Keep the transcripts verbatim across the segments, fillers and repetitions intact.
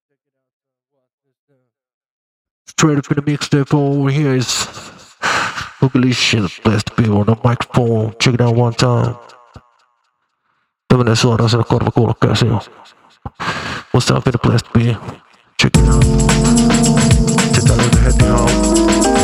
Straight up in the mixtape over here is Boogalicious, blessed to be on the microphone. Check it out one time. Tämä menee suoraan siellä korvakuulokkeeseen jo. What's up in the blessed to be? Check it out. Sitä löytyy heti hauta.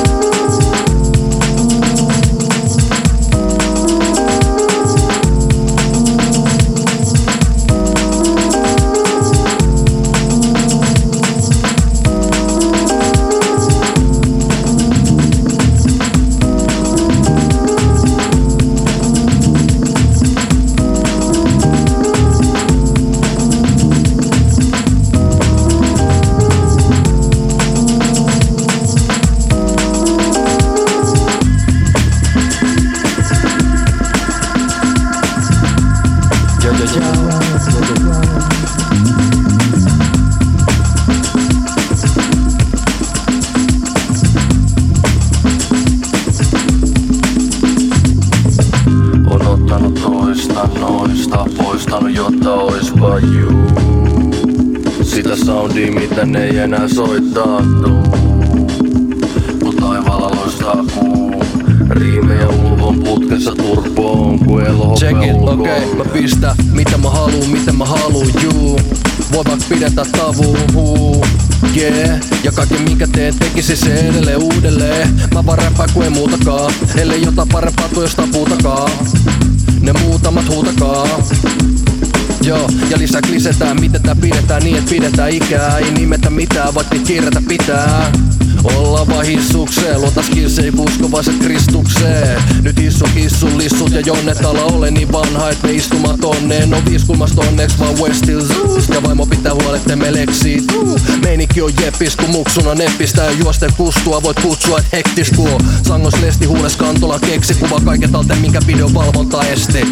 Noista poistanut, jotta oispa juu. Sitä soundia, mitä ne ei enää soittaa tuu. Mut taivaalla loistaa kuu. Riimejä ulvon putkessa turpoon, ku elohopea check it, ulkoon. okei, okay, mä pistä mitä mä haluun, mitä mä haluun, juu. Voi vaikka pidetä tavuu, huu, yeah. Ja kaiken minkä teen tekisi se edelleen uudelleen. Mä vaan räppään ku ei muutakaan, ellei jotain parempaa tuu jostain puutakaan. Ne muutamat huutakaa. Joo, ja lisäksi lisätään, miten tää pidetään niin, et pidetään ikää. Ei nimetä mitään, vaikka niitä kirjata pitää. Olla vaan hissukseen, luota skillsei uskovaiset Kristukseen. Nyt hissu hissun lissut ja jonnet ala ole niin vanha, et me istumaan tonneen. On viiskulmasta onneeks vaan West Hills. Ja vaimo pitää huolette me leksii. Meininki on jeppis, kun muksuna neppistä ja juosten kustua. Voit kutsua et hektis, kun on sangos lesti huules kantolan keksi. Kuva kaiken talteen, minkä videon valvonta esti.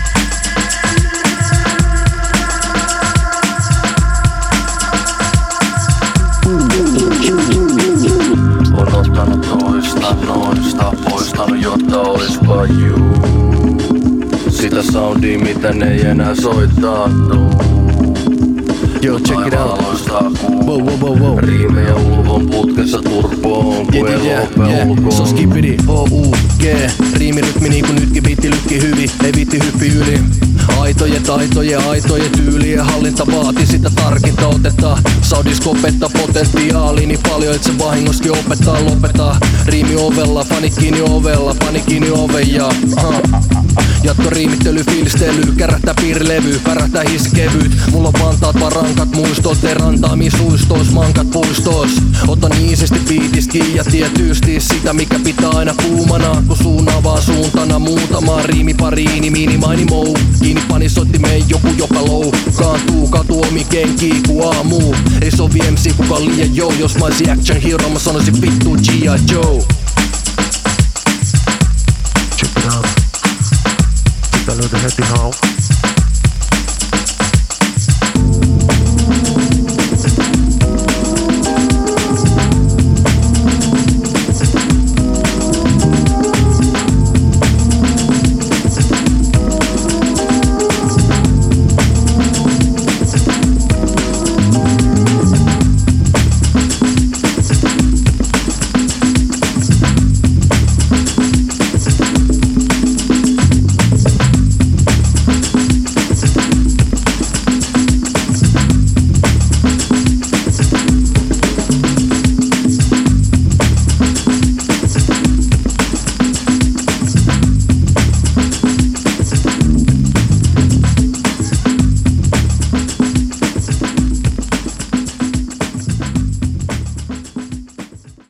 On ottanut toista noista, poistanut jotta oispa juu. Sitä soundia, mitä ne ei enää soittaa tuu. Yo, check it out. Wow, wow, wow, wow. Riimejä ulvon putkessa turpoon, ku yeah, yeah, elohopea yeah. ulkoon. So skipidi, O U G. Riimirytmi niinku nytkin viitti lykki hyvin, ei viitti hyppi yli. Aitojen taitojen, aitojen tyylien hallinta vaati sitä tarkinta otetta. Saudis opettaa potentiaali niin paljon, et se vahingoskin opettaa lopettaa. Riimi ovella, fanit kiinni ovella, pani kiinni oven ja aha. Jatko riimittely, fiilistely, kärähtää piirilevy, pärähtää hiskevyt. Mulla on vantaat varankat muistot, te rantaami suistos, mankat puistos. Ota niisisti biitiski ja tietysti sitä mikä pitää aina kuumana. Kun suunaa vaan suuntana muutama riimi pariini, minimaini mou. Kiinni pani soittimeen joku joka loukkaantuu, katu omi kenkii ku aamu. Ei sovi M C kuka liian joo, jos mä oisin action hero mä sanoisin vittu G I. Joe. Check it out. Sitä löytyy heti hauta.